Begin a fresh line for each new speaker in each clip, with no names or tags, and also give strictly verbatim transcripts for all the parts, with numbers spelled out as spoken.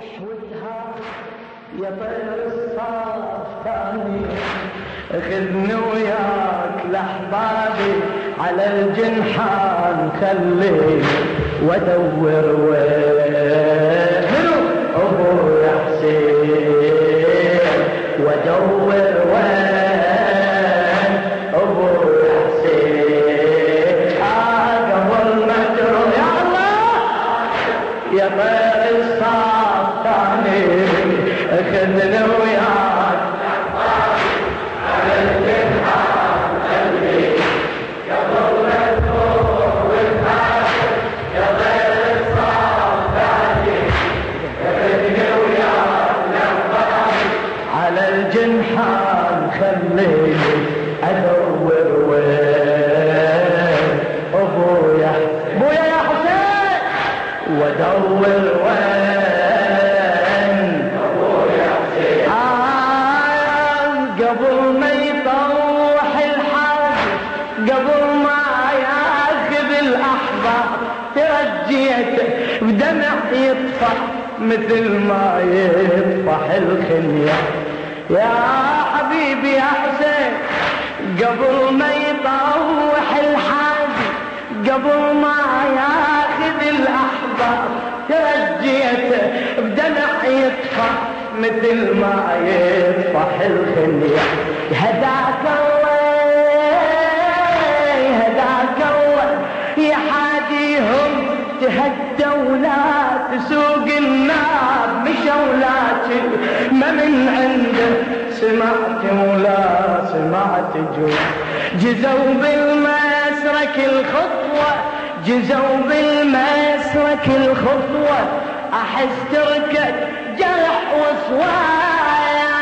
روح وتهاب يا طير الصاف ثاني خذني وياك لأحبابي على الجنحان خلي وادور وين ابو يا حسين وادور وين ابو يا حسين آه قبل ما تروح يا الله يا طير الصاف ثاني خذني وياك على الجنحان خلي قبل ما تروح وتهاجر يا طير الصاف ثاني خذني وياك لأحبابي على الجنحان خلي ادور وين ابويا ابويا يا حسين وادور وين ابويا حسين آه قبل ما يطوح الحاج قبل ما ياخذ الاحباب ترجيته بدمع يطفح مثل ما يطفح الخنية يا حبيبي يا حسين قبل ما يطوح الحاج قبل ما ياخذ الاحباب ترجيته بدمع يطفح مثل ما يطفح الخنية هداك الله هداك الله يا حاديهم تهدوا لا تسوق النار مشوا لكن ما من عنده سمعت ولا سمعت جو جزوا بالمسرك الخطوة جزوا بالمسرك الخطوة أحس تركت جرح وصوايا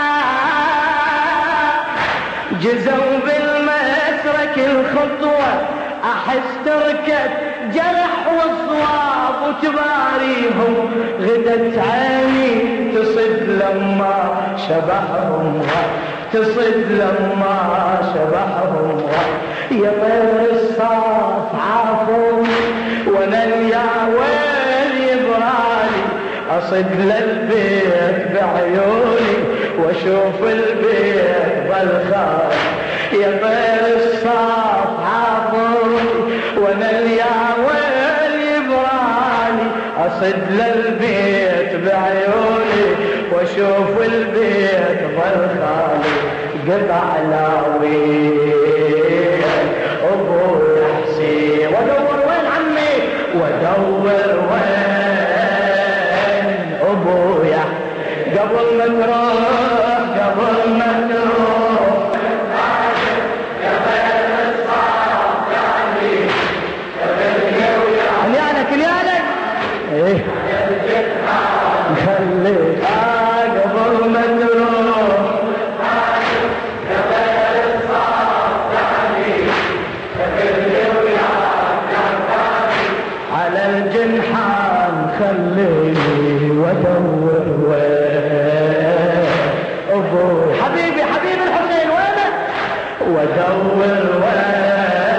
جزوا بالمسرك الخطوة أحس تركت جرح وصواب وتباريهم غدت عيني تصد لما شبحهم تصد لما شبحهم يا طير الصاف عافوني وانا يا ويل يبرالي اصد للبيت بعيوني واشوف البيت بالخال يا طير الصاف عافوني وانا يا ويل يبرالي اصد للبيت بعيوني واشوف البيت بالخال قطع لاوين ابو حسين وادور وين عمي وادور وين ابويا قبل ما تروح قبل ما تروح كليانك كليانك ايه خليك آه قبل ما تروح على الجنحان خليني وادور وين ابو حبيبي حبيبي الحسين وينك وادور وين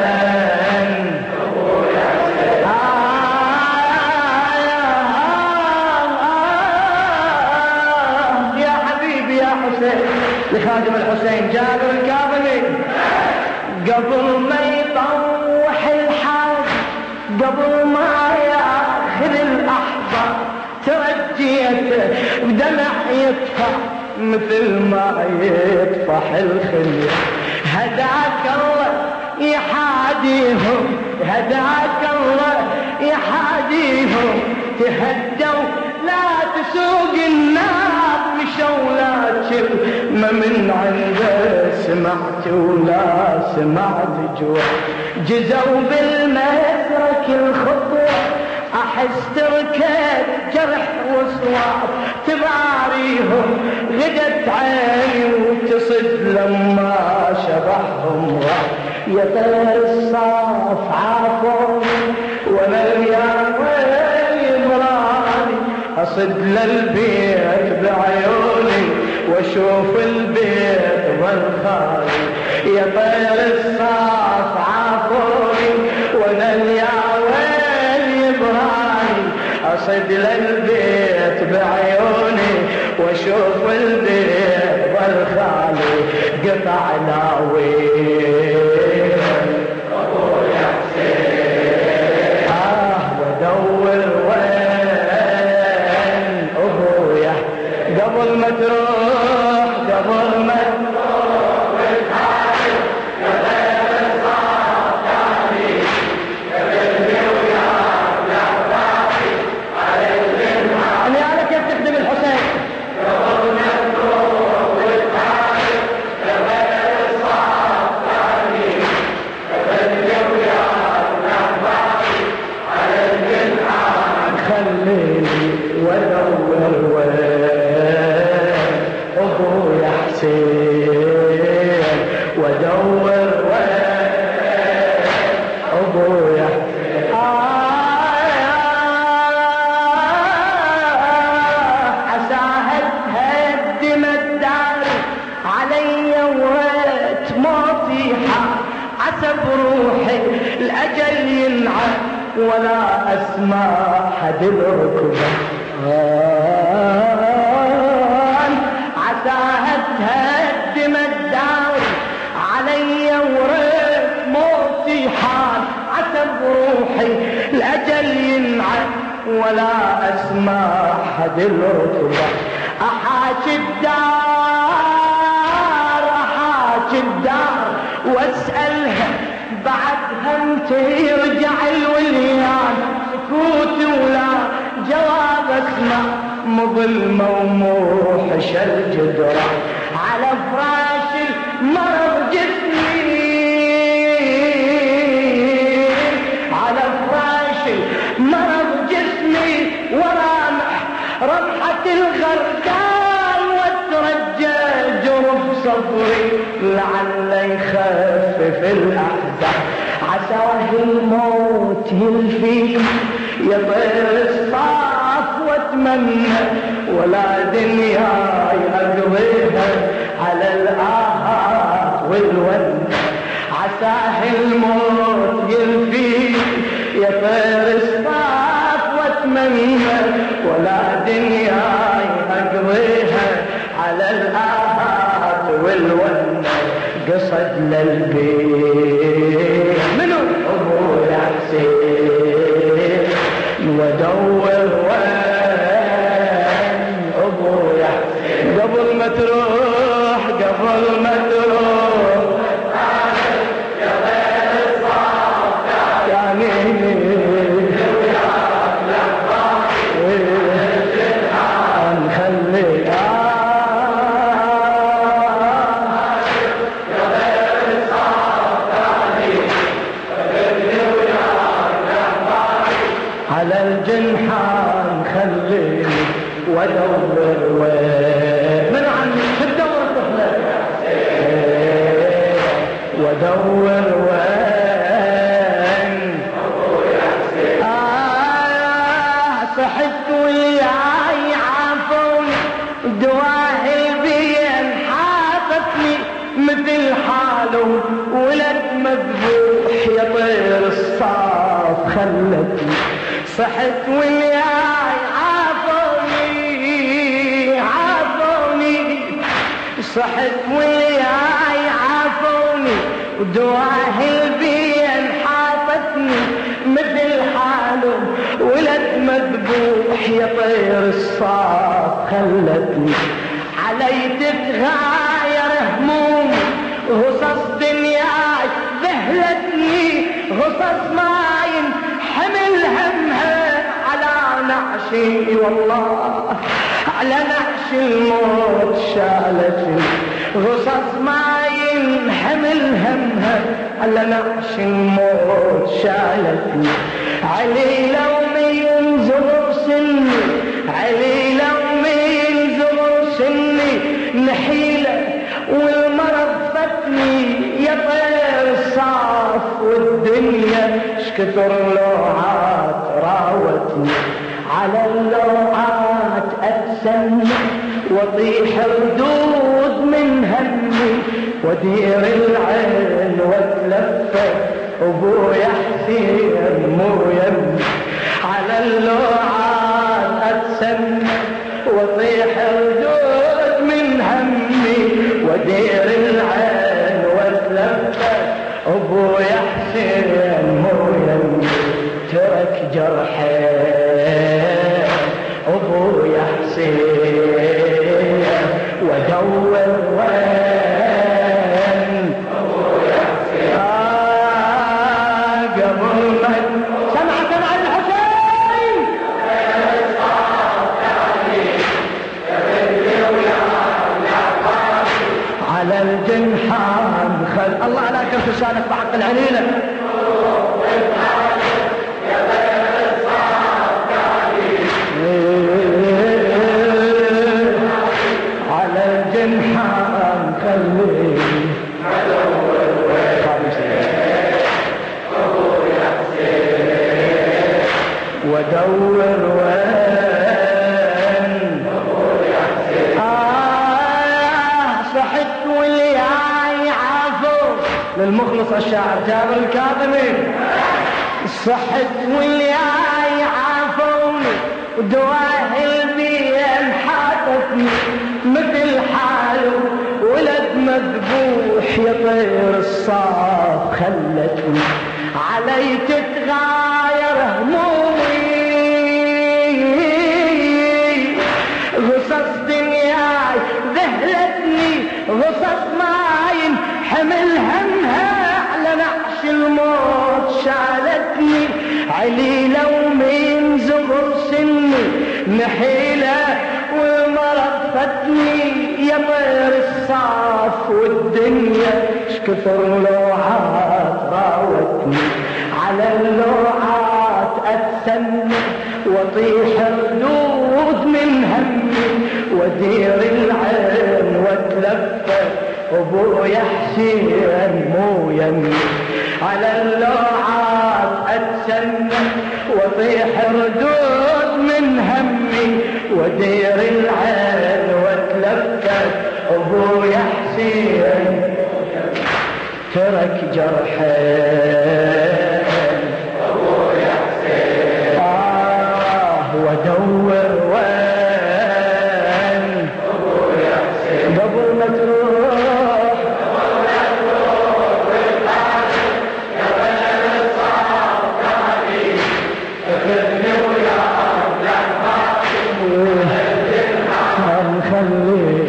لخادم الحسين جابر الكاظمي قبل ما يطوح الحاج قبل ما ياخذ الاحباب ترجيته بدمع يطفح مثل ما يطفح الخلية هداك الله يحاديهم هداك الله يحاديهم تهدوا لا تسوق النار مشوا لكن ما من عنده سمعت ولا سمعت جوع جزوا بالمسرك الخطوة أحس تركت جرح وصواب تباريهم غدت عيني وتصد لما شبحهم يا طير الصاف عافوني وانا يا ويل مراني اصد للبيت بعيوني واشوف البيت والخالي يا طير الصاف عافوني وانا يا ويل اصد للبيت بعيوني واشوف البيت ظل خالي قطع ناوي ابويا حسين اه ودور وين ابويا قبل ما تروح قبل ما ولا أسمع حد الركبان عساها تهدم الدار علي وريت موتي حال عسى بروحي الأجل ينعد ولا أسمع حد الركبة أحاكي الدار أحاكي الدار واسألها بعد همتي يرجع الوليان سكوت ولا جواب اسمع مظلمة وموحش الجدرة على فراش المرض جسمي على فراش المرض جسمي ورامح رمحة الغردال واترجى جرف صبري لعل يخفف الأحزان عساه الموت يلفي يطير الصاف واتمنى ولا دنياي اقضيها على الآهات والون عساه الموت يلفي يطير الصاف واتمنى ولا دنياي اقضيها على الآهات والون قصد للبيت منو ابويا حسين ودور وين ابويا حسين قبل ما تروح قبل ما تروح يا غير الصاف يعني على الجنحان خليني ودور وين من عني في الدور الطفلة ودور وين آه صحت وياي عافوني دواهي بين حافتني مثل حاله ولد مذبوح يطير الصاف خلتني صحت وياي عافوني عافوني صحت وياي عافوني ودواهي البين حافتني مثل حاله ولد مذبوح يطير الصاف خلتني علي تتغاير همومي غصص دنياي ذهلتني غصص ماين حمل همها على نعشي والله على نعش الموت شالتني غصص ماين حمل همها على نعش الموت شالتني علي لو مين زغر سني علي لو مين زغر سني نحيلة والمرض فتني يا طير الصاف والدنيا شكثر لوعات راوتني على اللوعات أتسنى وطيح ردود من همي ودير العين واتلفت ابويا حسين مو يمي على اللوعات ترك جرحين أبويا حسين ودور وين أبويا حسين آه قبل ما سمع سمع الحسين على الجنحان خل الله لا كرت لسانك بحق العنينة على الجنحان خلي ودور وين آه صحت والياي عافو للمخلص الشاعر جابر الكاظمي صحت والياي عافوني ودواه البين حاطتني مثل حاله ولد مذبوح يطير الصاف خلتني علي تتغاير همومي غصص دنياي ذهلتني غصص ماين حمل همها على نعش الموت شالتني عليلة ومن زغر سني نحيلة والمرض فتني يا طير الصاف والدنيا شكثر لوعات راوتني على اللوعات أتسنى واطيح ردود من همي ودير العين واتلفت ابويا حسين مو يمي على اللوعات أتسنى واطيح ردود من همي ودير العين واتلفت ابويا حسين ترك جرحين ابويا حسين آه ودور وين ابويا حسين قبل ما تروح قبل ما تروح بالحاجة يا بلد الصعب تاني اخذني وياك للحاكم هنخليك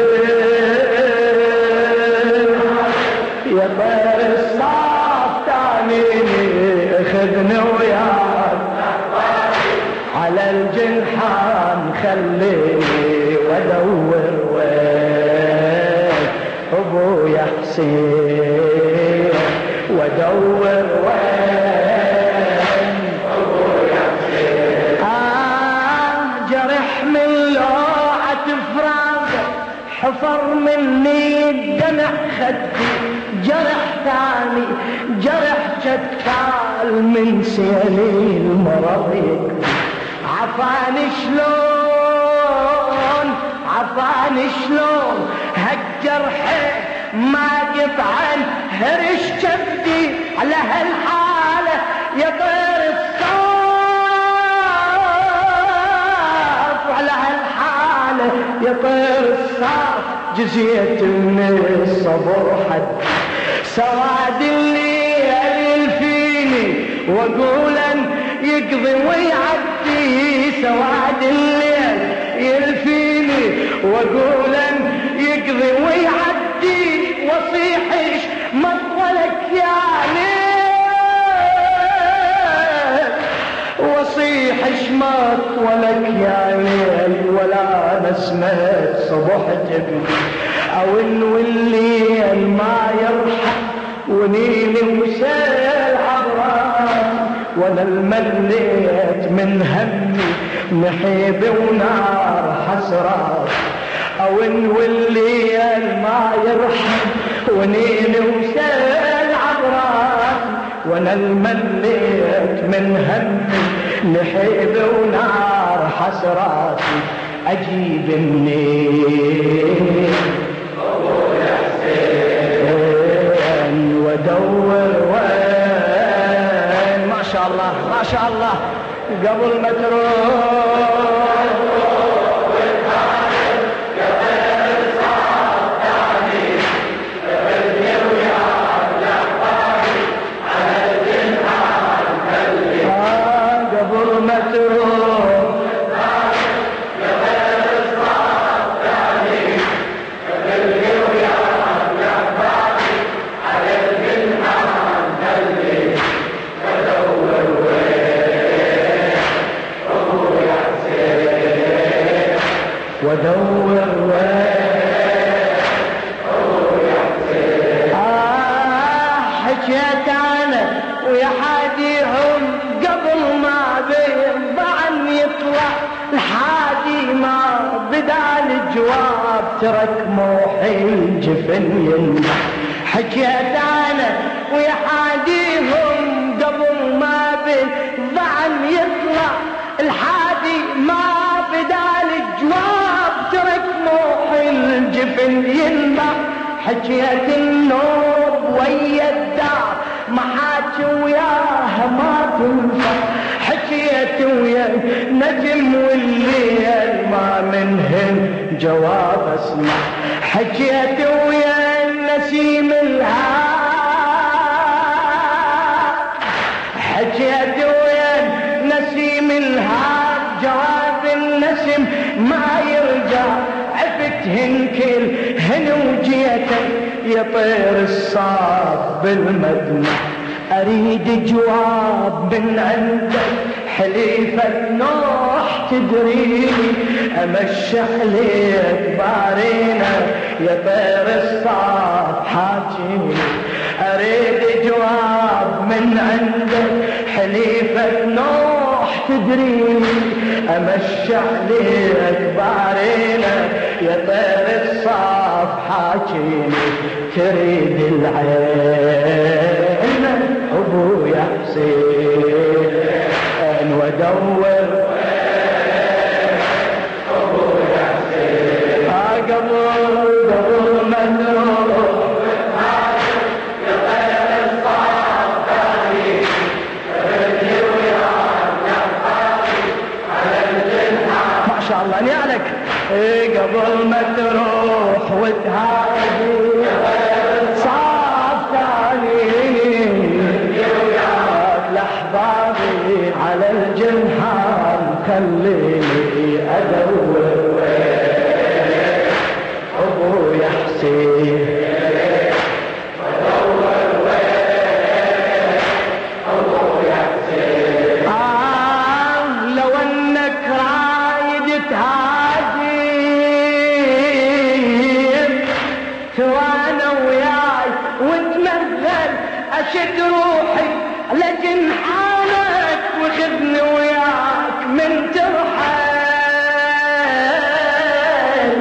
يا طير الصاف تانيني اخذني وياك على الجنحان خليني وادور وين ابويا حسين وادور وين ابويا حسين آه جرح من لوعة فراقه حفر مني الدمع خدي جرح ثاني جرح شتال من سيلي المرض عفاني شلون عفاني شلون هالجرح ما قطعا هرش كبدي على هالحالة يا طير الصاف على هالحالة يا طير الصاف جزيت من الصبر حد سواد الليل فيني واقولا يقضي ويعدي سواد الليل يلفيني واقولا يقضي ويعدي وصيحش مطولك يا ليل وصيحش مطولك يا ليل ولا نسمة صبح تبني او ان والليل ما يرحم ونيني وسال عبران وانا المليت من همي نحيب ونار حسرات او ان والليل ما يرحم ونيني وسال عبران وانا المليت من همي نحيب ونار حسراتي اجيب منين ابويا حسين ودور وين ما شاء الله ما شاء الله قبل ما تروح وادور وين ابويا حسين. آه حكيت انا ويا حاديهم قبل ما بيضعن يطلع الحادي ما بدال الجواب ترك موحي الجفن ينبح. حكيت انا ويا حاديهم قبل ما بيضعن يطلع الحادي ما بدال الجواب ترك موحي الجفن ينبح. حكيت النوب ويا الدار ما حاكي وياها ما تنفع. حكيت ويا نجم والليل ما منهن جواب اسمع. حكيت ويا النسيم الهاب حكيت ويا نسيم الهاب جواب النسم ما يرجع. عفتهن كل هن وجيتك يا طير الصاف بالمدمع. اريد جواب من عندك حليفة نوح تدريني امشي عليك بارينا يا طير الصاف حاجيني. اريد جواب من عندك حليفة نوح تدريني امشي عليك بارينا يا طير الصاف حاجيني. تريد العين ابويا حسين وادور ابويا حسين. آه قبل قبل ما نروح يا طير الصاف ثاني ردي وياك يا خالي على الجنحة. ما شاء الله نيالك. إيه قبل ما تروح وتهادي صاف ثاني لحظاتي على الجنحان خليني ادور وين ابويا حسين. ادور وين ابويا حسين. آه لو انك رايد تهاجر توانا وياي وتمثل اشد روحي لجنحانك وخذني وياك من ترحل.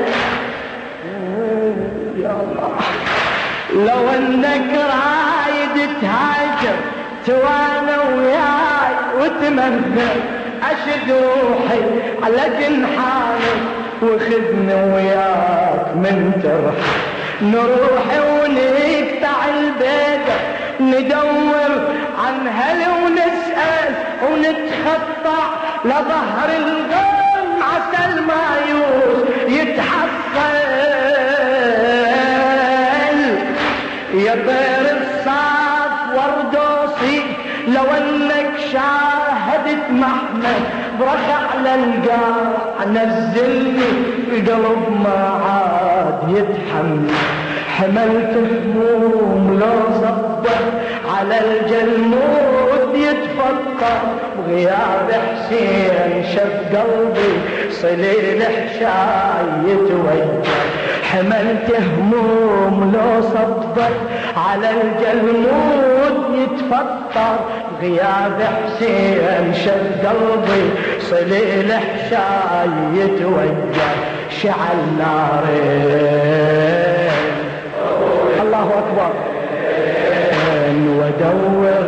يا الله لو انك رايد تهاجر توانا وياي وتمثل اشد روحي على جنحانك وخذني وياك من ترحل. نروح ونقطع البيدر ندور عن هل ونسأل ونتخطع لظهر الغم عسى المايوس يتحصل. يا طير الصاف وردوسي لو انك شاهدت محمد برخ على القاع نزلني القلب ما عاد يتحمل. حملت هموم لو صبت على الجلمود يتفطر بغياب حسين شف قلبي صليل حشاي يتوجه. حملت هموم لو صبت على الجلمود يتفطر بغياب حسين شف قلبي صليل حشاي يتوجه. شعل نارين الله أكبر وادور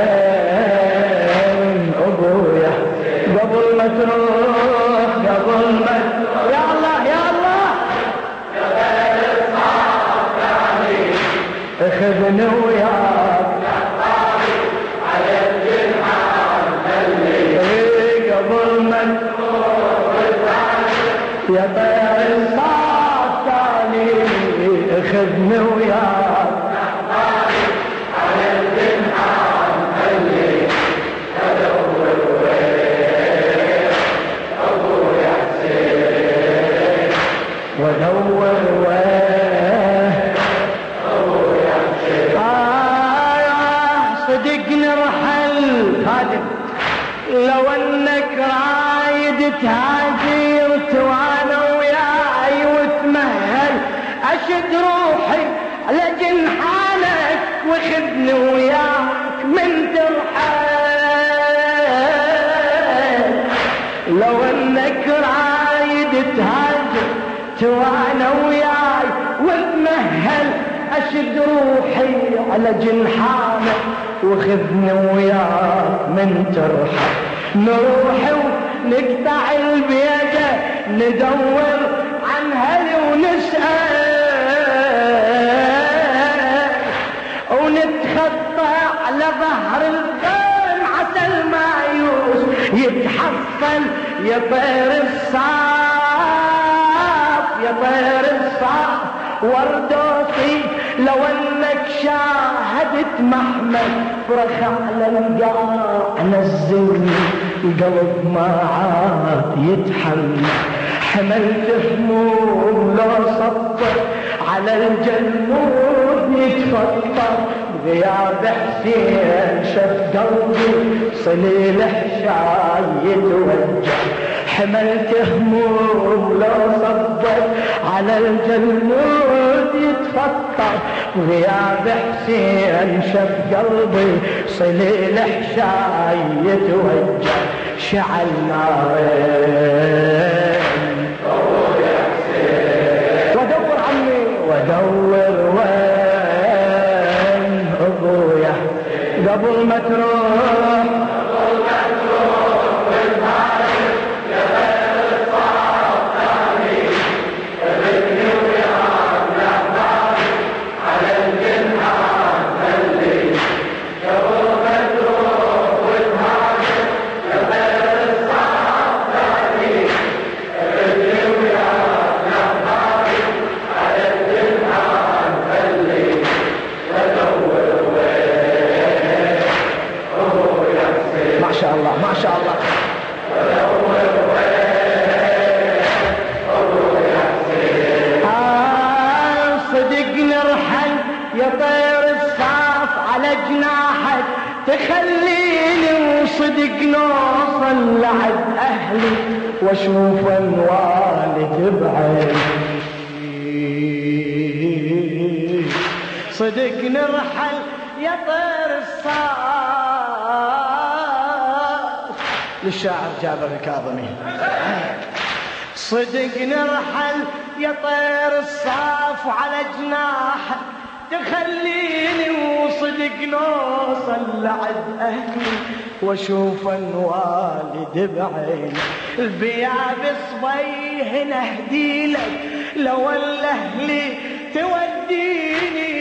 وين ابويا قبل ما تروح قبل ما يا الله يا الله يا غير الصاف ثاني اخذني وياك يا طاري على الجنحان خلي قبل ما تروح يا طير الصاف ثاني اخذني وياك على الجنحان خلي ادور وين ابويا حسين وادور وين ابويا حسين. آه صدقني رحل خادم لو انك رايد تهاجر وانا وياك واتمهل اشد روحي على جنحانك وخذني وياك من ترحل. لو انك رايد تهاجر توانا وياي واتمهل اشد روحي على جنحانك وخذني وياك من ترحل. نروح ونقطع البيدة ندور عن هلي ونسأل ونتخطى على ظهر الغيم عسى المايوس يتحصل يا طير الصاف يا طير الصاف وردوسي. لو انك شاهدت محمد فرخ على القاع نزلني القلب ما عاد يتحمل. حملت هموم لو صبر على الجنود يتفطر غياب حسين شف قلبي صليل حشاي يتوجه. حملت هموم لو صبر على الجنود يتفطر غياب حسين شف قلبي صليل حشاي يتوجه. شعل نارين ودور عمي ودور وين ابويا قبل ما تروح ما شاء الله. آه صدق نرحل يا طير الصاف على جناحك تخليني وصدق نوصل لعد أهلي واشوف الوالد بعيني. صدق نرحل يا طير الصاف للشاعر جابر الكاظمي. صدق نرحل يا طير الصاف على جناحك تخليني وصدق نوصل لعد أهلي واشوف الوالد بعيني. البياب صبي هنا اهديلك لو الاهلي توديني.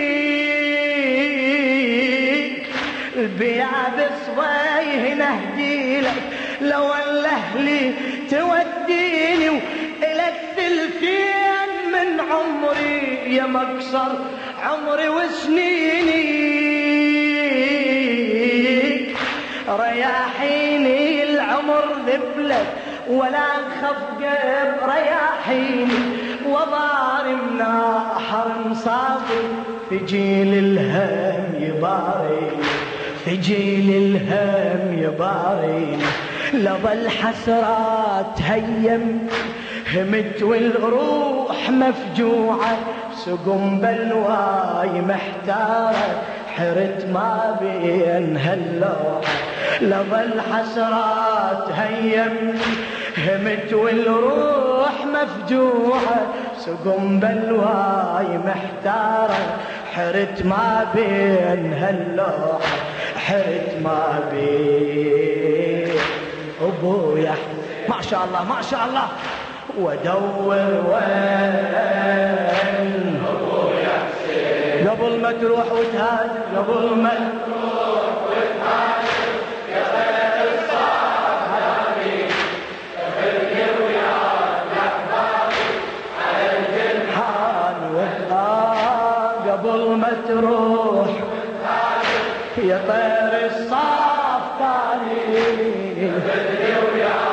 البياب صبي هنا اهديلك لو الاهلي توديني الى الثلثين من عمري يا مقصر عمري وسنيني. رياحيني العمر ذبلك ولا نخف قب رياحيني وضارم ناحر مصابي في جيل الهم يباريني في جيل الهم يباريني. لظى الحسرات هيم همت والروح مفجوعة سقم بلواي محتارة حرت ما بين هاللوحة. لظى الحسرات هيم همت والروح مفجوعة سقم بلواي محتارة حرت ما بين هاللوحة حرت ما بين ابويا. ما شاء الله ما شاء الله. ودور وين ابويا حسين قبل ما تروح وتهاجر قبل ما تروح وتهاجر يا غير الصحابي تخلي وياك احبابي على الجنحان وتهاجر قبل ما تروح وتهاجر يا طير الصاف تاني تخلي وياك